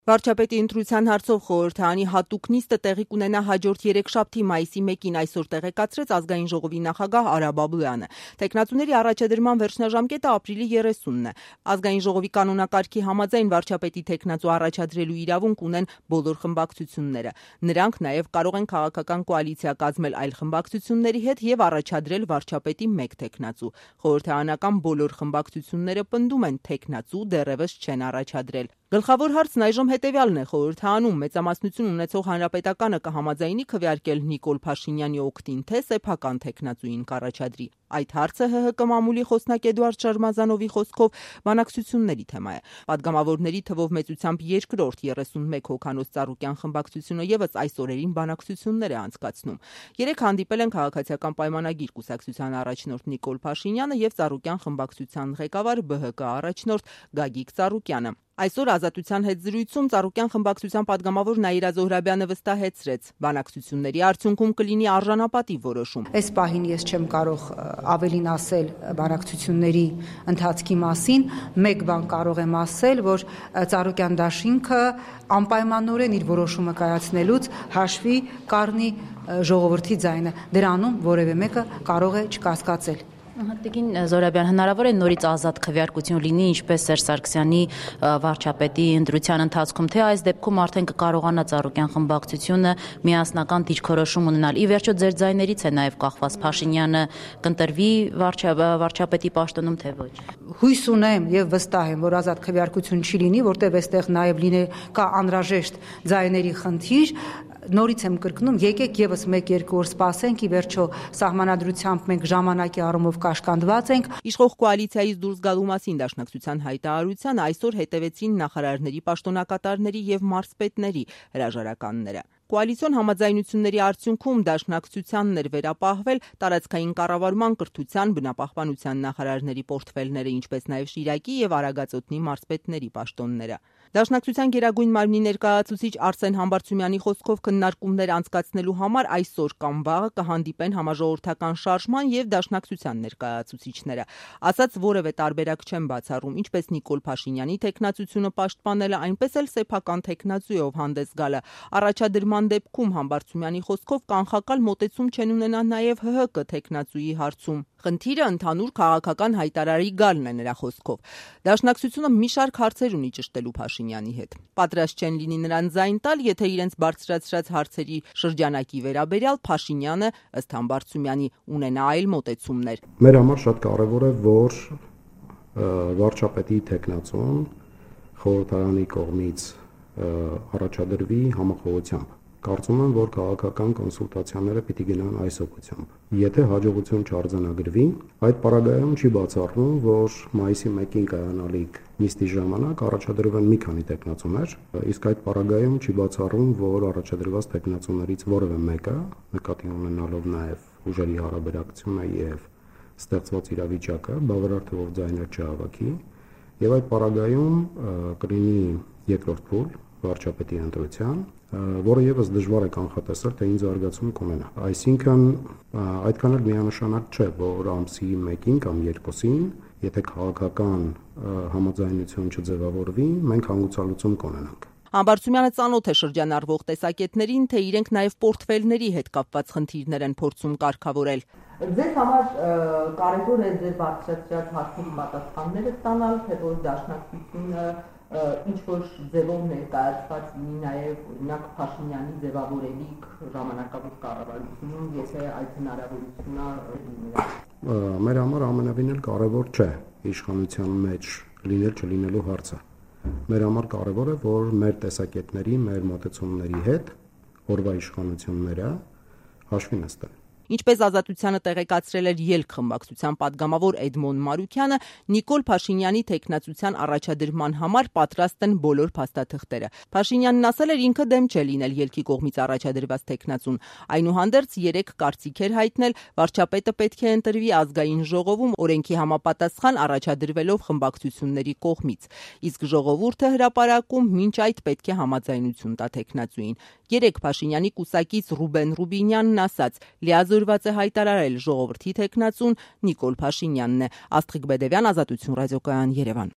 Վարչապետի ընտրության հարցով խորհրդարանի հատուկ նիստը տեղի կունենա հաջորդ երեքշաբթի մայիսի 1-ին, այսօր տեղեկացրեց Ազգային ժողովի նախագահ Արա Բաբոյանը։ Տեխնացուների առաջադրման վերջնաժամկետը ապրիլի 30-ն է։ Ազգային ժողովի կանոնակարգի համաձայն վարչապետի տեխնացու առաջադրելու իրավունք ունեն բոլոր խմբակցությունները։ Նրանք նաև կարող են քաղաքական կոալիցիա կազմել այլ խմբակցությունների հետ եւ առաջադրել վարչապետի մեկ տեխնացու։ Խորհրդարանական բոլոր խմբակցությունները պնդում են տեխնացու դեռևս չեն առաջադրել։ Գլխավոր հարցն այժմ հետևյալն է. խորհրդարանում մեծամասնություն ունեցող հանրապետականը կհամաձայնի քվեարկել Նիկոլ Փաշինյանի օգտին, թե սեփական տեխնացուին կառաջադրի։ Այդ հարցը ՀՀԿ մամուլի խոսնակ Էդուարդ Շարմազանովի խոսքով բանակցությունների թեմա է։ Պատգամավորների թվով մեծությամբ երկրորդ 31 հոգանոց Ծառուկյան խմբակցությունը եւս այս օրերին բանակցություններ է անցկացնում։ Երեք հանդիպել են քաղաքացիական պայմանագիր կուսակցության առաջնորդ Նիկոլ Փաշինյանը եւ Ծառուկյան խմբակցության ղեկավար ԲՀԿ առաջնորդ Գագիկ Ծառուկյանը։ Այսօր Ազատության հետ զրույցում Ծառուկյան խմբակցության պատգամավոր Նաիրա Զոհրաբյանը վստահեցրեց, բանակցությունների արդյունքում կլինի արժանապատիվ որոշում։ Այս պահին ես չեմ կարող ավելին ասել բանակցությունների ընթացքի մասին, մեկ բան կարող եմ ասել, որ Ծառուկյան դաշինքը անպայմանորեն իր որոշումը կայացնելուց հաշվի կառնի ժողովրդի ձայնը, դրանում որևէ մեկը կարող է չկասկածել։ Տիկին Զոհրաբյան, հնարավոր է նորից ազատ քվեարկություն լինի, ինչպես Սերժ Սարգսյանի վարչապետի ընտրության ընթացքում, թե այս դեպքում արդեն կկարողանա Ծառուկյան խմբակցությունը միասնական դիրքորոշում ունենալ։ Ի վերջո ձեր ձայներից է նաև կախված Փաշինյանը կընտրվի վարչապետի պաշտոնում, թե ոչ։ Հույս ունեմ եւ վստահ եմ, որ ազատ քվեարկություն չի լինի, որտեղ այստեղ նաև կա անհրաժեշտ ձայների խնդիր։ Նորից եմ կրկնում, եկեք եւս 1-2 օր սպասենք, ի վերջո սահմանադրությամբ մենք ժամանակի առումով կաշկանդված ենք։ Իշխող կոալիցիայից դուրս գալու մասին Դաշնակցության հայտարարությանը այսօր հետևեցին նախարարների, պաշտոնակատարների եւ մարզպետների հրաժարականները։ Կոալիցիոն համաձայնությունների արդյունքում Դաշնակցությանն էր վերապահվել տարածքային կառավարման, կրթության, բնապահպանության նախարարների պորտֆելները, ինչպես նաև Շիրակի եւ Արագածոտնի մարզպետների պաշտոնները։ Դաշնակցության գերագույն մարմնի ներկայացուցիչ Արսեն Համբարձումյանի խոսքով քննարկումներ անցկացնելու համար այսօր կամ վաղը կհանդիպեն համաժողովրդական շարժման եւ Դաշնակցության ներկայացուցիչները։ Ասաց որևէ տարբերակ չեն բացառում, ինչպես Նիկոլ Փաշինյանի տեխնացությունը պաշտպանելը, այնպես էլ սեփական տեխնացուով հանդես գալը։ Առաջադրման դեպքում Համբարձումյանի խոսքով կանխակալ մոտեցում չեն ունենա նաև ՀՀԿ տեխնացուի հարցում։ Խնդիրը ընդհանուր քաղաքական հայտարարի գալն է նրա խոսքով։ Դաշնակցությունը մի շարք հարցեր ունի ճշտելու Փաշինյանի հետ։ Պատրաստ չեն լինի նրան ձայն տալ, եթե իրենց բարձրացրած հարցերի շրջանակի վերաբերյալ Փաշինյանը, ըստ Համբարձումյանի, ունենա այլ մոտեցումներ։ Մեր համար շատ կարևոր է, որ վարչապետի տեխնացուն խորհրդարանի կողմից առաջադրվի համախոհությամբ։ Կարծում եմ, որ քաղաքական կոնսուլտացիաները պիտի գնան այս ուղղությամբ։ Եթե հաջողություն չարձանագրվի, այդ պարագայում չի բացառվում, որ մայիսի 1-ին կայանալիք նիստի ժամանակ առաջադրվեն մի քանի տեխնացուներ, իսկ այդ պարագայում չի բացառվում, որ առաջադրված տեխնացուներից որևէ մեկը, նկատի ունենալով նաև ուժերի հարաբերակցությունը եւ ստեղծված իրավիճակը, բավարար թվով ձայներ չհավաքի, եւ այդ պարագայում կլինի երկրորդ փուլ վարչապետի ընտրության, որը եւս դժվար է կանխատեսել, թե ինչ զարգացում կունենա։ Այսինքն այդքան էլ միանշանակ չէ, որ ամսի 1-ին կամ 2-ին, եթե քաղաքական համաձայնություն չձևավորվի, մենք հանգուցալուծում կունենանք։ Համբարձումյանը ծանոթ է շրջանառվող տեսակետներին, թե իրենք նաև պորտֆելների հետ կապված խնդիրներ են փորձում կարգավորել։ Ձեզ համար կարևոր է ձեր բարձրացրած հարցերի պատասխանները ստանալ, թե որ Դաշնակցությունը ինչ-որ ձևով ներկայացված լինի նաև օրինակ Փաշինյանի ձևավորելիք ժամանակավոր կառավարությունում, եթե այդ հնարավորությունը լինի։ Մեր համար ամենավին էլ կարևոր չէ իշխանության մեջ լինել չլինելու հարցը։ Մեր համար կարևոր է, որ մեր տեսակետների, մեր մոտեցումների հետ օրվա իշխանությունները հաշվի նստեն։ Ինչպես Ազատությանը տեղեկացրել էր ելք խմբակցության պատգամավոր Էդմոն Մարուկյանը, Նիկոլ Փաշինյանի տեխնացության առաջադրման համար պատրաստ են բոլոր փաստաթղթերը։ Փաշինյանն ասել էր ինքը դեմ չէ լինել ելքի կողմից առաջադրված տեխնացուն։ Այնուհանդերձ 3 կարծիք էր հայտնել, վարչապետը պետք է ընտրվի Ազգային ժողովում օրենքի համապատասխան առաջադրվելով խմբակցությունների կողմից։ Իսկ ժողովուրդը հրապարակում մինչ այդ պետք է համաձայնություն տա տեխնացուին։ 3 Փաշինյանի կուսակից Ռուբեն Ռուբինյանն ասաց. լիազորված է հայտարարել ժողովրդի տեխնացուն Նիկոլ Փաշինյանն է։ Աստղիկ Բեդևյան, Ազատություն ռադիոկայան, Երևան։